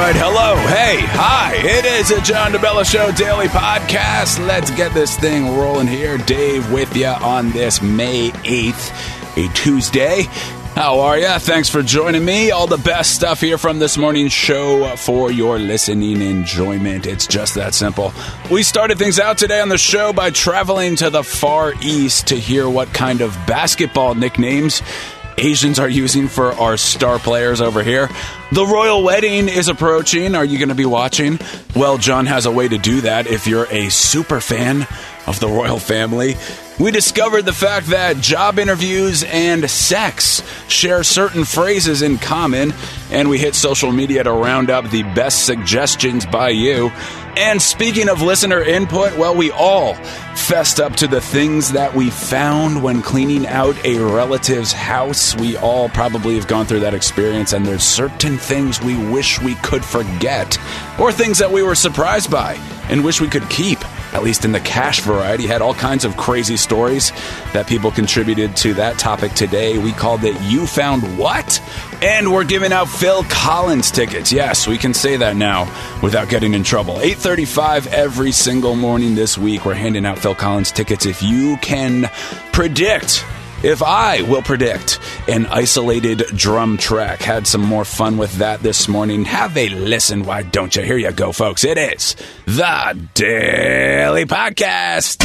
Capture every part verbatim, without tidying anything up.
right, hello, hey, hi. It is a John DeBella Show daily podcast. Let's get this thing rolling here. Dave with you on this May eighth, a Tuesday. How are you? Thanks for joining me. All the best stuff here from this morning's show for your listening enjoyment. It's just that simple. We started things out today on the show by traveling to the Far East to hear what kind of basketball nicknames Asians are using for our star players over here. The royal wedding is approaching. Are you going to be watching? Well, John has a way to do that if you're a super fan of the royal family. We discovered the fact that job interviews and sex share certain phrases in common, and we hit social media to round up the best suggestions by you. And speaking of listener input, well, we all fessed up to the things that we found when cleaning out a relative's house. We all probably have gone through that experience, and there's certain things we wish we could forget, or things that we were surprised by and wish we could keep. At least in the cash variety, had all kinds of crazy stories that people contributed to that topic today. We called it You Found What? And we're giving out Phil Collins tickets. Yes, we can say that now without getting in trouble. eight thirty-five every single morning this week, we're handing out Phil Collins tickets. If you can predict, if I will predict an isolated drum track. Had some more fun with that this morning. Have a listen, why don't you? Here you go, folks. It is the Daily Podcast.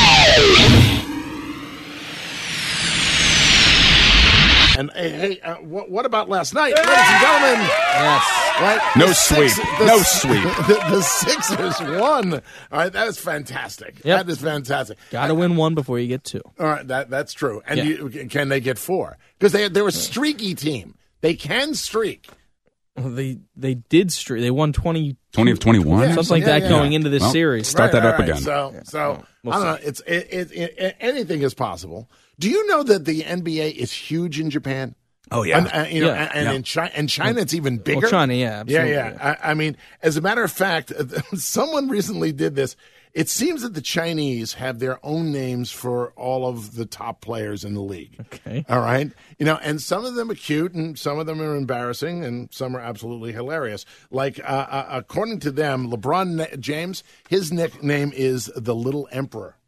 And hey, hey uh, what, what about last night, ladies and gentlemen? Yes. Right? No The sweep. Six, the, no sweep. The, the Sixers won. All right, that is fantastic. Yep. That is fantastic. Got to win one before you get two. All right, that that's true. And Yeah. you, can they get four? Because they they're a streaky team. They can streak. Well, they they did streak. They won twenty, twenty of twenty-one? Yeah. something like Yeah, that yeah. going into this Well, series. Start that Right, up right. again. So, so We'll I don't know. It's it, it, it, it, anything is possible. Do you know that the N B A is huge in Japan? Oh, yeah. And, uh, you know, Yeah. and, and Yeah. in China, and China, it's even bigger. Well, China, yeah, yeah, absolutely. yeah. I, I mean, as a matter of fact, someone recently did this. It seems that the Chinese have their own names for all of the top players in the league. Okay. All right. You know, and some of them are cute, and some of them are embarrassing, and some are absolutely hilarious. Like, uh, uh, according to them, LeBron James, his nickname is the Little Emperor.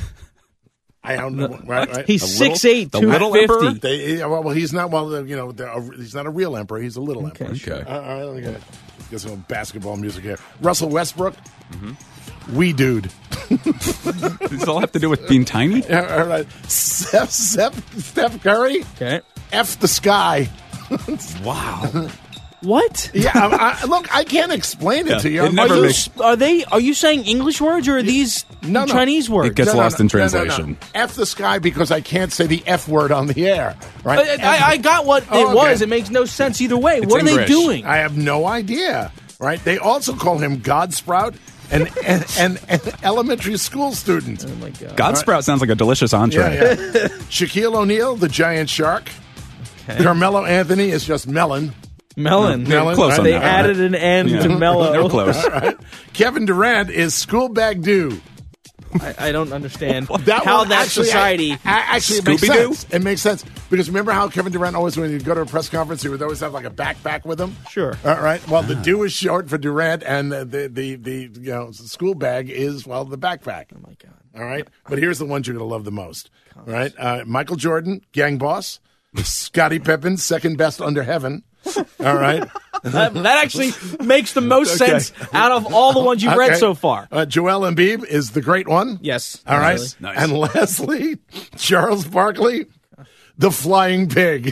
I don't know. Right, right. He's The little- six eight, the two little emperor? fifty. They, well, well, he's not. Well, you know, the, uh, he's not a real emperor. He's a little Okay, emperor. sure. Uh, all right, let me get, get some basketball music here. Russell Westbrook, wee dude. Does this all have to do with being tiny? All right, Steph, Steph, Steph Curry, Okay. F the sky. Wow. What? Yeah, I, I, look, I can't explain it Yeah, to you. it I'm never Are, you, makes- are they? Are you saying English words or are these No, no. Chinese words? It gets No, no, lost no, in no, no, no. translation. F the sky because I can't say the F word on the air. Right? I, I, I got what Oh, it okay. was. It makes no sense either way. It's what are English. they doing? I have no idea. Right? They also call him Godsprout, an, an, an, an elementary school student. Oh my god. Godsprout sounds like a delicious entree. Yeah, yeah. Shaquille O'Neal, the giant shark. Okay. Carmelo Anthony is just melon. Melon. Melon, Close right? on They that. added an N Yeah. to mellow. They're close. Kevin Durant is school bag do. I, I don't understand That how one that actually, society. I- I- actually, it makes Scooby-Doo? sense. It makes sense because remember how Kevin Durant always, when he'd go to a press conference, he would always have like a backpack with him. Sure. All right. Well, the do is short for Durant, and the the the, the you know school bag is well the backpack. Oh my god. All right. But here's the ones you're gonna love the most. All right. Uh, Michael Jordan, gang boss. Scottie Pippen, second best under heaven. All right. That, that actually makes the most Okay. sense out of all the ones you've read Okay. so far. Uh, Joel Embiid is the great one. Yes. All right. Really. Nice. And lastly, Charles Barkley, the flying pig.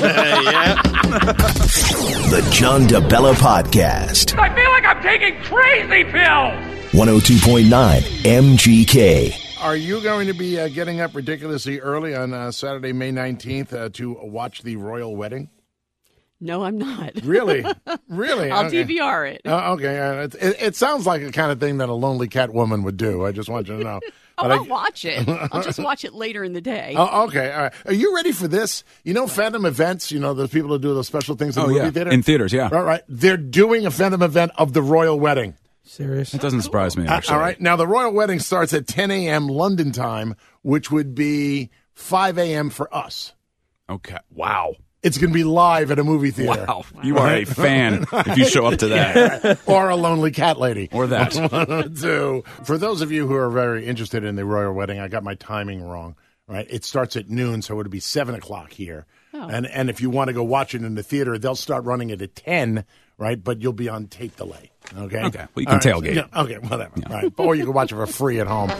The John DeBella Podcast. I feel like I'm taking crazy pills. one oh two point nine M G K. Are you going to be uh, getting up ridiculously early on uh, Saturday, May nineteenth uh, to watch the royal wedding? No, I'm not. Really? Really? I'll Okay. D V R it. Uh, okay. Uh, it, it, it sounds like the kind of thing that a lonely cat woman would do. I just want you to know. Oh, But I'll I- watch it. I'll just watch it later in the day. Oh, okay. All right. Are you ready for this? You know, Phantom Events, you know, those people who do those special things in Oh, the movie yeah. theater? In theaters, yeah. Right, right. They're doing a Phantom event of the royal wedding. Serious. It doesn't surprise me, Uh, actually. all right. Now, the royal wedding starts at ten a.m. London time, which would be five a.m. for us. Okay. Wow. It's going to be live at a movie theater. Wow. You are a fan if you show up to that. Or a lonely cat lady. Or that. One or two. For those of you who are very interested in the royal wedding, I got my timing wrong. Right? It starts at noon, so it'll be seven o'clock here. Oh. And and if you want to go watch it in the theater, they'll start running it at ten, right? But you'll be on tape delay. Okay? Okay. Well, you can right. tailgate. Yeah, okay, whatever. Yeah. Right. Or you can watch it for free at home.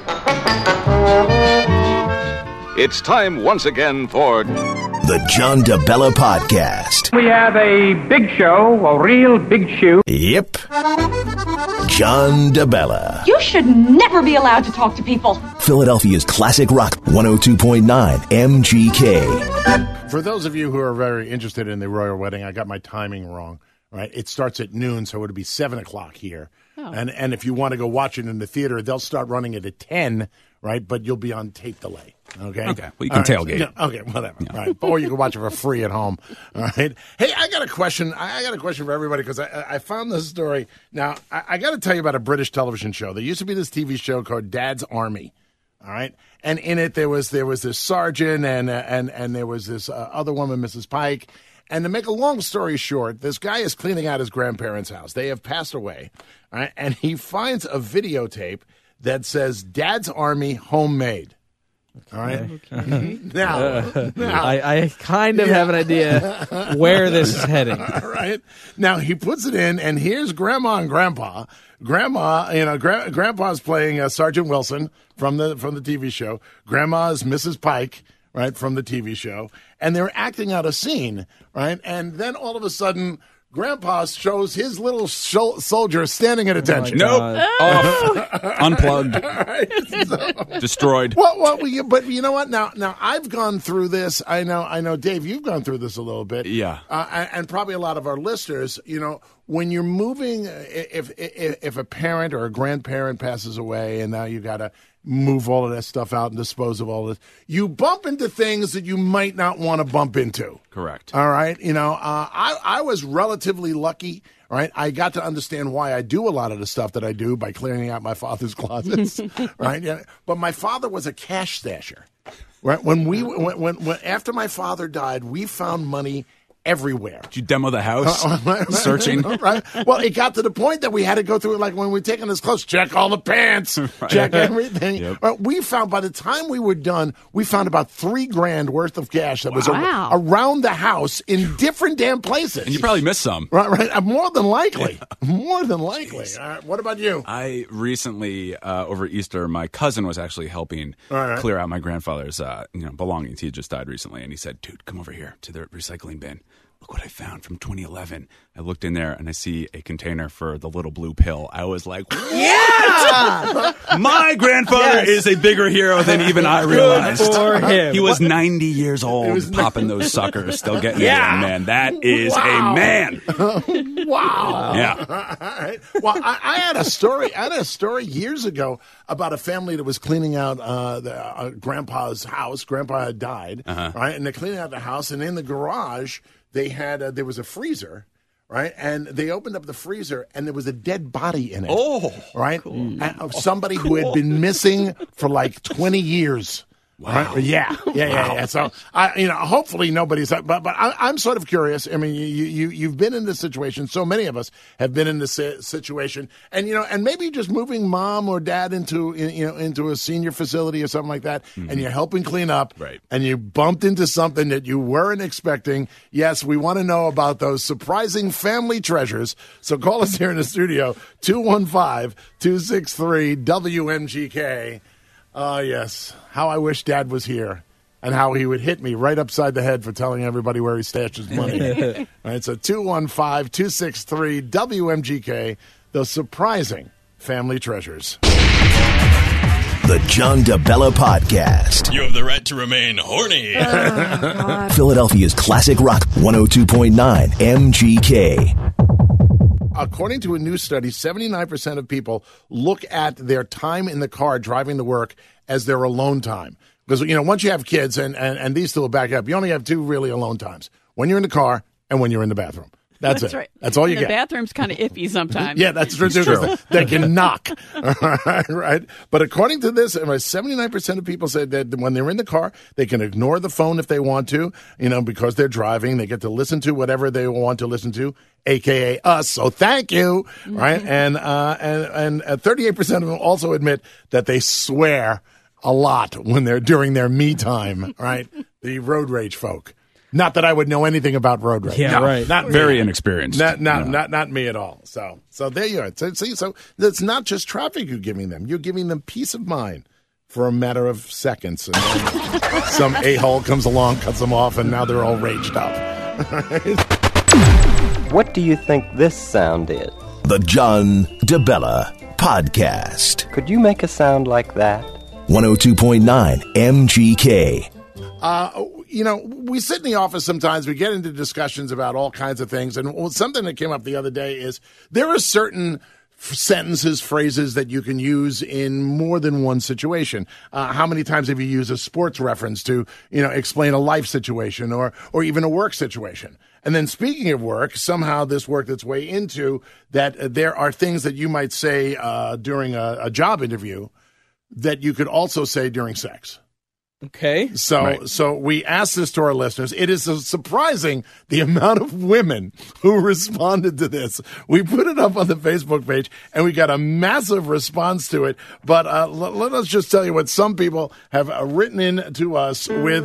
It's time once again for The John DeBella Podcast. We have a big show, a real big shoe. Yep. John DeBella. You should never be allowed to talk to people. Philadelphia's classic rock one oh two point nine M G K. For those of you who are very interested in the royal wedding, I got my timing wrong. Right? It starts at noon, so it'll be seven o'clock here. Oh. And and if you want to go watch it in the theater, they'll start running it at ten, right? But you'll be on tape delay. Okay. Okay. Well, you can right. tailgate. Yeah, okay. Whatever. Yeah. Right. Or you can watch it for free at home. All right. Hey, I got a question. I got a question for everybody because I, I found this story. Now, I, I got to tell you about a British television show. There used to be this T V show called Dad's Army. All right. And in it, there was there was this sergeant and uh, and and there was this uh, other woman, Missus Pike. And to make a long story short, this guy is cleaning out his grandparents' house. They have passed away. All right. And he finds a videotape that says Dad's Army Homemade. Okay. All right. Okay. Now, uh, now I, I kind of yeah. have an idea where this is heading. All right. Now he puts it in, and here's Grandma and Grandpa. Grandma, you know, gra- Grandpa's playing uh, Sergeant Wilson from the from the T V show. Grandma's Missus Pike, right, from the T V show, and they're acting out a scene, right, and then all of a sudden, Grandpa shows his little sh- soldier standing at attention. Oh nope. Off. Unplugged. Right, so. Destroyed. Well, well, we, but you know what? Now, now I've gone through this. I know, I know, Dave, you've gone through this a little bit. Yeah. Uh, and, and probably a lot of our listeners, you know, when you're moving, if, if, if a parent or a grandparent passes away and now you got to move all of that stuff out and dispose of all of this, you bump into things that you might not want to bump into. Correct. All right. You know, uh, I, I was relatively lucky. Right. I got to understand why I do a lot of the stuff that I do by clearing out my father's closets. Right. Yeah. But my father was a cash stasher. Right. When we when, when, when after my father died, we found money everywhere. Did you demo the house? Uh, Searching? Right. Well, it got to the point that we had to go through it like when we were taking his clothes, check all the pants, right. check everything. Yep. Right. We found, by the time we were done, we found about three grand worth of cash that wow. was wow. a, around the house in different damn places. And you probably missed some. Right, right. More than likely. More than likely. All right. What about you? I recently, uh, over Easter, my cousin was actually helping right. clear out my grandfather's uh, you know, belongings. He had just died recently, and he said, dude, come over here to the recycling bin. Look what I found from twenty eleven. I looked in there and I see a container for the little blue pill. I was like, yeah! My grandfather yes. is a bigger hero than even I realized. Good for him. He was ninety years old was popping those suckers, still getting yeah. it in, man. That is wow. a man. Wow. Yeah. All right. Well, I, I had a story. I had a story years ago about a family that was cleaning out uh, the, uh, Grandpa's house. Grandpa had died, uh-huh. right? And they're cleaning out the house, and in the garage, they had uh, there was a freezer, right? And they opened up the freezer, and there was a dead body in it. Oh, right, cool. Of somebody who had been missing for like twenty years. Wow. Right? Yeah, yeah, yeah, wow. yeah. So, I, you know, hopefully nobody's. But, but I, I'm sort of curious. I mean, you, you, you've been in this situation. So many of us have been in this situation, and you know, and maybe just moving mom or dad into, you know, into a senior facility or something like that, mm-hmm. and you're helping clean up, right? And you bumped into something that you weren't expecting. Yes, we want to know about those surprising family treasures. So call us here in the studio, two one five, two six three, W M G K. Oh, uh, yes. How I wish Dad was here and how he would hit me right upside the head for telling everybody where he stashed his money. All right, so two one five, two six three, W M G K, those surprising family treasures. The John DeBella Podcast. You have the right to remain horny. Oh, Philadelphia's classic rock one oh two point nine M G K. According to a new study, seventy-nine percent of people look at their time in the car driving to work as their alone time. Because, you know, once you have kids, and, and, and these two will back up, you only have two really alone times. When you're in the car and when you're in the bathroom. That's, That's it. right. That's all you and get. The bathroom's kind of iffy sometimes. Yeah, that's true. too, 'cause They can knock. Right? But according to this, seventy-nine percent of people said that when they're in the car, they can ignore the phone if they want to, you know, because they're driving. They get to listen to whatever they want to listen to, a k a us. So thank you. Right? And, uh, and, and uh, thirty-eight percent of them also admit that they swear a lot when they're during their me time, right? The road rage folk. Not that I would know anything about road rage. Yeah, no, right. Not Very me. inexperienced. Not not, No. not not me at all. So so there you are. So, see, so it's not just traffic you're giving them. You're giving them peace of mind for a matter of seconds. And then some a-hole comes along, cuts them off, and now they're all raged up. What do you think this sound is? The John DeBella Podcast. Could you make a sound like that? one oh two point nine M G K. Uh, you know, we sit in the office sometimes, we get into discussions about all kinds of things. And something that came up the other day is there are certain sentences, phrases that you can use in more than one situation. Uh, how many times have you used a sports reference to, you know, explain a life situation or, or even a work situation? And then speaking of work, somehow this worked its way into that uh, there are things that you might say uh, during a, a job interview that you could also say during sex. Okay. So, Right. so we asked this to our listeners. It is surprising the amount of women who responded to this. We put it up on the Facebook page, and we got a massive response to it. But uh, l- let us just tell you what some people have uh, written in to us with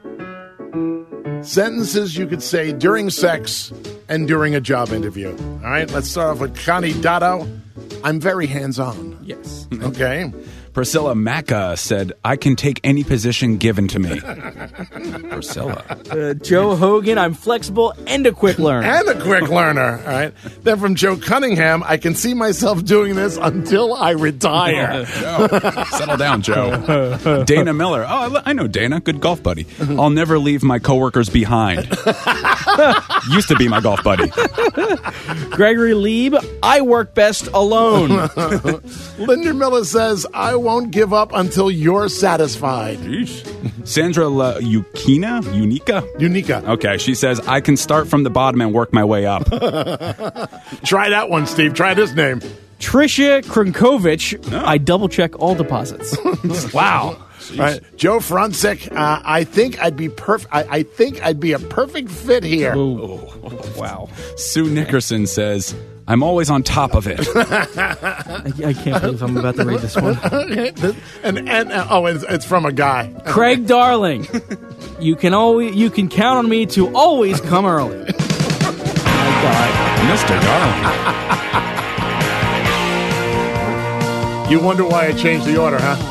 sentences you could say during sex and during a job interview. All right, let's start off with Connie Dotto. I'm very hands-on. Yes. Okay. Priscilla Macca said, I can take any position given to me. Priscilla. Uh, Joe Hogan, I'm flexible and a quick learner. And a quick learner. All right. Then from Joe Cunningham, I can see myself doing this until I retire. Joe, settle down, Joe. Dana Miller. Oh, I lo- I know Dana. Good golf buddy. I'll never leave my coworkers behind. Used to be my golf buddy. Gregory Lieb, I work best alone. Linda Miller says, I won't give up until you're satisfied. Sandra La Yukina? Unica? Unica. Okay, she says, I can start from the bottom and work my way up. Try that one, Steve. Try this name. Tricia Kronkovich, I double check all deposits. Wow. Right. Joe Frunzik, uh, I think I'd be perfect. I-, I think I'd be a perfect fit here. Ooh. Wow. Sue Nickerson says, I'm always on top of it. I, I can't believe I'm about to read this one. and and uh, oh, it's, it's from a guy. Craig Darling, you can always you can count on me to always come early. My God, Mister Darling. You wonder why I changed the order, huh?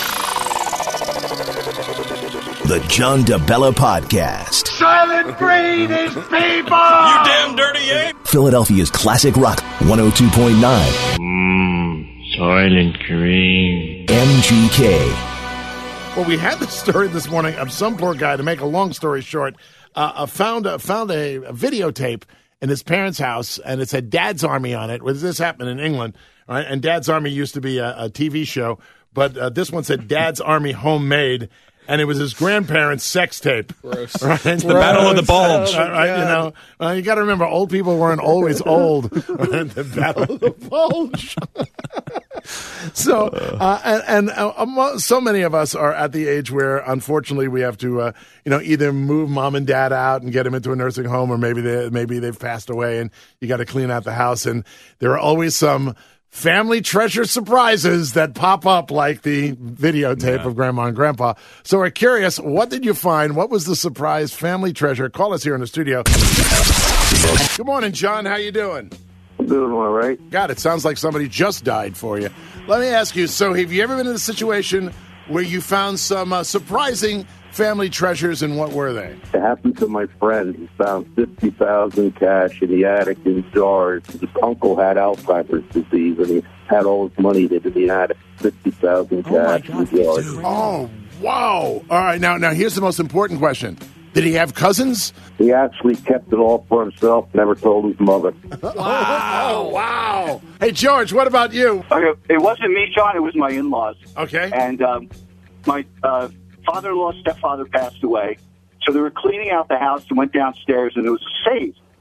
The John DeBella Podcast. Silent breathing people! You damn dirty ape! Philadelphia's classic rock one oh two point nine Mmm, Silent Green. M G K. Well, we had the story this morning of some poor guy, to make a long story short, uh, uh, found, a, found a, a videotape in his parents' house, and it said Dad's Army on it. Well, this happened in England, right? And Dad's Army used to be a, a T V show, but uh, this one said Dad's Army Homemade, and it was his grandparents' sex tape. Gross. Right? The Battle of the Bulge. Uh, right, you know, uh, you got to remember, old people weren't always old. Right? The Battle of the Bulge. So, uh, and, and uh, so many of us are at the age where, unfortunately, we have to, uh, you know, either move mom and dad out and get them into a nursing home, or maybe they maybe they've passed away, and you got to clean out the house. And there are always some family treasure surprises that pop up, like the videotape yeah. of Grandma and Grandpa. So we're curious, what did you find? What was the surprise family treasure? Call us here in the studio. Good morning, John. How you doing? Doing all right. God, it sounds like somebody just died for you. Let me ask you, so have you ever been in a situation where you found some uh, surprising family treasures, and what were they? It happened to my friend. He found fifty thousand dollars cash in the attic in jars. His uncle had Alzheimer's disease, and he had all his money in the attic. fifty thousand dollars cash in jars. Oh, wow. All right, now, now here's the most important question. Did he have cousins? He actually kept it all for himself, never told his mother. Wow, wow. Hey, George, what about you? Okay, it wasn't me, John. It was my in-laws. Okay. And um, my uh, father-in-law, stepfather passed away. So they were cleaning out the house and went downstairs, and it was a safe.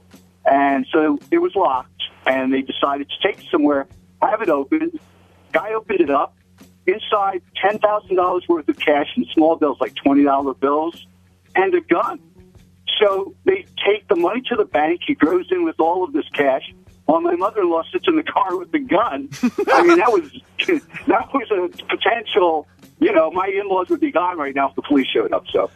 And so it was locked, and they decided to take it somewhere, have it opened. Guy opened it up. Inside, ten thousand dollars worth of cash in small bills, like twenty dollar bills, and a gun. So they take the money to the bank. He goes in with all of this cash, while my mother-in-law sits in the car with the gun. I mean, that was that was a potential, you know, my in-laws would be gone right now if the police showed up. So.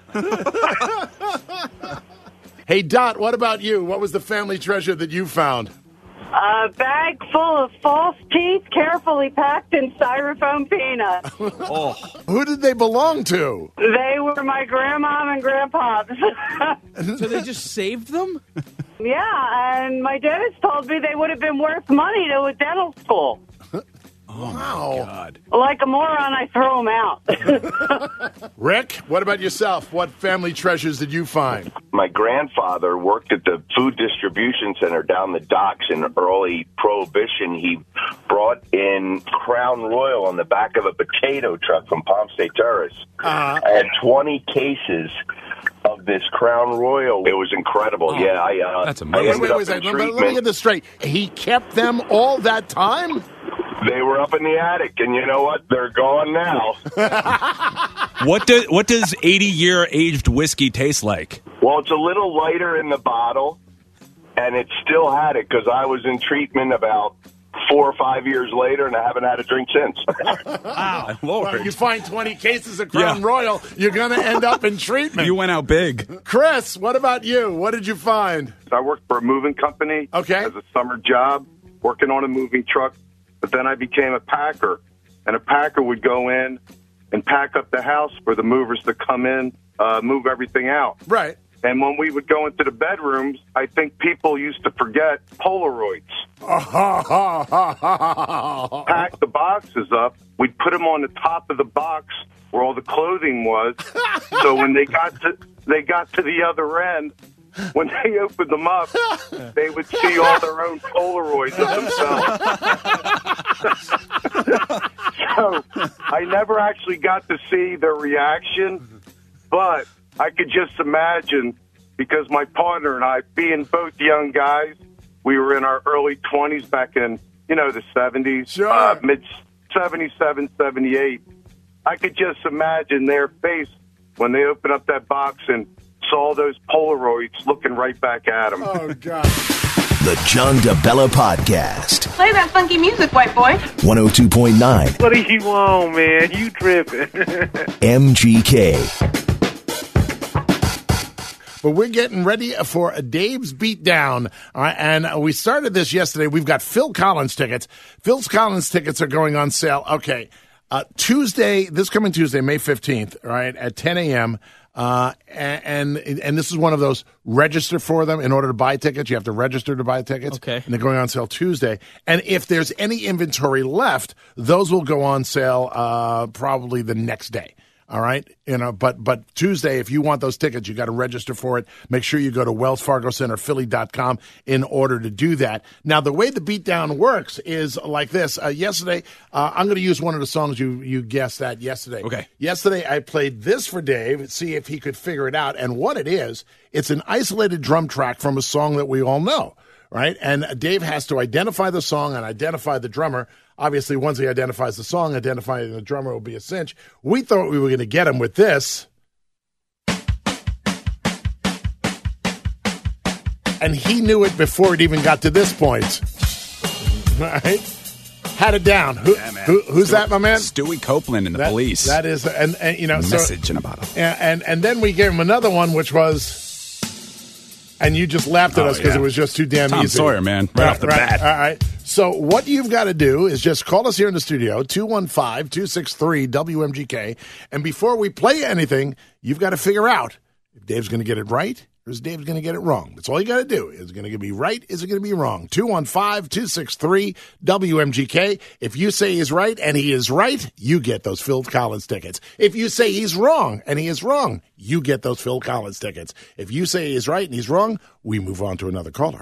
Hey, Dot, what about you? What was the family treasure that you found? A bag full of false teeth carefully packed in styrofoam peanuts. Oh. Who did they belong to? They were my grandma and grandpa's. So they just saved them? Yeah, and my dentist told me they would have been worth money to a dental school. Oh, wow. God. Like a moron, I throw them out. Rick, what about yourself? What family treasures did you find? My grandfather worked at the food distribution center down the docks in early Prohibition. He brought in Crown Royal on the back of a potato truck from Palm State Terrace. Uh-huh. I had twenty cases of this Crown Royal. It was incredible. Oh, yeah, I, uh, that's amazing. I wait, wait, wait, wait. Let me get this straight. He kept them all that time? They were up in the attic, and you know what? They're gone now. What does what does eighty-year aged whiskey taste like? Well, it's a little lighter in the bottle, and it still had it because I was in treatment about four or five years later, and I haven't had a drink since. Wow. Lord. Well, you find twenty cases of Crown yeah. Royal, you're going to end up in treatment. You went out big. Chris, what about you? What did you find? I worked for a moving company okay. as a summer job, working on a moving truck. But then I became a packer, and a packer would go in and pack up the house for the movers to come in, uh, move everything out. Right. And when we would go into the bedrooms, I think people used to forget Polaroids. Pack the boxes up. We'd put them on the top of the box where all the clothing was. So when they got to they got to the other end, when they opened them up, they would see all their own Polaroids of themselves. So I never actually got to see their reaction, but I could just imagine, because my partner and I, being both young guys, we were in our early twenties back in, you know, the seventies, sure. uh, mid seventy-seven, seventy-eight. I could just imagine their face when they opened up that box and saw those Polaroids looking right back at them. Oh, God. The John DeBella Podcast. Play that funky music, white boy. one oh two point nine. What do you want, man? You tripping. M G K. But we're getting ready for a Dave's Beatdown. All right, and we started this yesterday. We've got Phil Collins tickets. Phil Collins tickets are going on sale. Okay, uh, Tuesday, this coming Tuesday, May fifteenth, right, at ten a.m., Uh, and, and and this is one of those register for them in order to buy tickets. You have to register to buy tickets. Okay. And they're going on sale Tuesday. And if there's any inventory left, those will go on sale uh, probably the next day. All right, you know, but but Tuesday, if you want those tickets, you got to register for it. Make sure you go to wells fargo center philly dot com in order to do that. Now, the way the beatdown works is like this. Uh, yesterday, uh, I'm going to use one of the songs you you guessed at yesterday. Okay. Yesterday, I played this for Dave, see if he could figure it out. And what it is, it's an isolated drum track from a song that we all know, right? And Dave has to identify the song and identify the drummer. Obviously, once he identifies the song, identifying the drummer will be a cinch. We thought we were going to get him with this. And he knew it before it even got to this point. All right? Had it down. Who, yeah, man. Who, who's Stewie, that, my man? Stewie Copeland and the that, Police. That is, and, and you know, message so, in a bottle. And, and and then we gave him another one, which was. And you just laughed at oh, us because yeah. it was just too damn Tom easy. Sawyer, man, right, right off the right, bat. All right. So what you've got to do is just call us here in the studio, two one five, two six three, W M G K. And before we play anything, you've got to figure out if Dave's going to get it right or is Dave's going to get it wrong. That's all you got to do. Is it going to be right? Is it going to be wrong? two one five, two six three, W M G K. If you say he's right and he is right, you get those Phil Collins tickets. If you say he's wrong and he is wrong, you get those Phil Collins tickets. If you say he's right and he's wrong, we move on to another caller.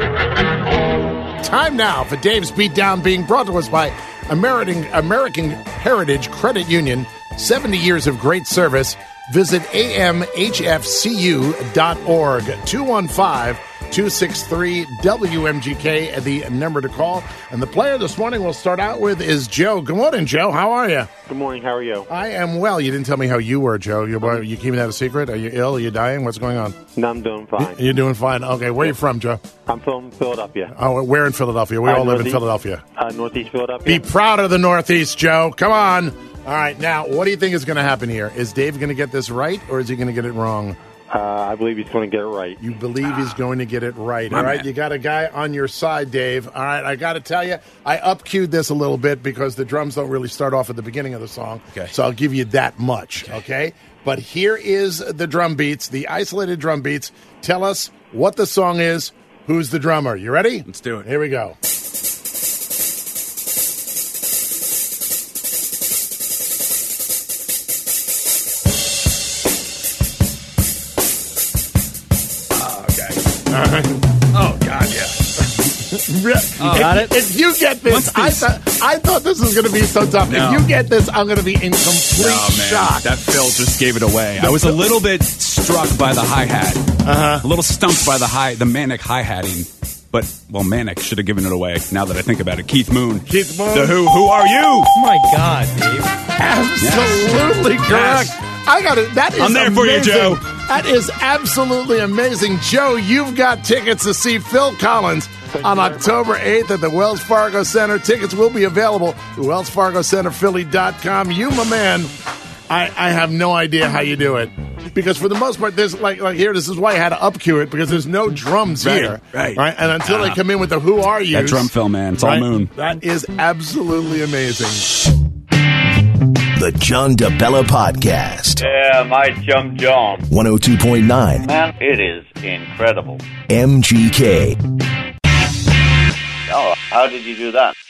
Time now for Dave's Beatdown, being brought to us by American, American Heritage Credit Union. seventy years of great service. Visit A M H F C U dot org. two one five, two six three W M G K, the number to call. And the player this morning we'll start out with is Joe. Good morning, Joe. How are you? Good morning. How are you? I am well. You didn't tell me how you were, Joe. You, you keeping that a secret? Are you ill? Are you dying? What's going on? No, I'm doing fine. You're doing fine. Okay, where are you from, Joe? I'm from Philadelphia. Oh, where in Philadelphia? We uh, all live in Northeast, Philadelphia. Uh, Northeast Philadelphia. Be proud of the Northeast, Joe. Come on. All right, now, what do you think is going to happen here? Is Dave going to get this right, or is he going to get it wrong? Uh, I believe he's going to get it right. You believe he's going to get it right. My All right, man. you got a guy on your side, Dave. All right, I got to tell you, I up-cued this a little bit because the drums don't really start off at the beginning of the song. Okay. So I'll give you that much, okay? okay? But here is the drum beats, the isolated drum beats. Tell us what the song is, who's the drummer. You ready? Let's do it. Here we go. Oh, God, yeah. You got it? If you get this, I thought I thought this was going to be so tough. No. If you get this, I'm going to be in complete Oh, man. shock. That Phil just gave it away. I was a little bit struck by the hi-hat. Uh-huh. A little stumped by the high, the manic hi-hatting. But, well, Manic should have given it away, now that I think about it. Keith Moon. Keith Moon. The Who. Who are you? Oh, my God, Dave. Absolutely Yes. correct. Yes. I got it. That is I'm there amazing. for you, Joe. That is absolutely amazing. Joe, you've got tickets to see Phil Collins on October eighth at the Wells Fargo Center. Tickets will be available at wells fargo center philly dot com. You, my man, I, I have no idea how you do it. Because for the most part, there's like like here, this is why I had to up-cue it, because there's no drums Right, here. right. And until Uh, they come in with the Who Are You? That drum fill, man. It's all Moon. That is absolutely amazing. The John DeBella Podcast. Yeah, my chum John. one oh two point nine Man, it is incredible. M G K. Oh, how did you do that?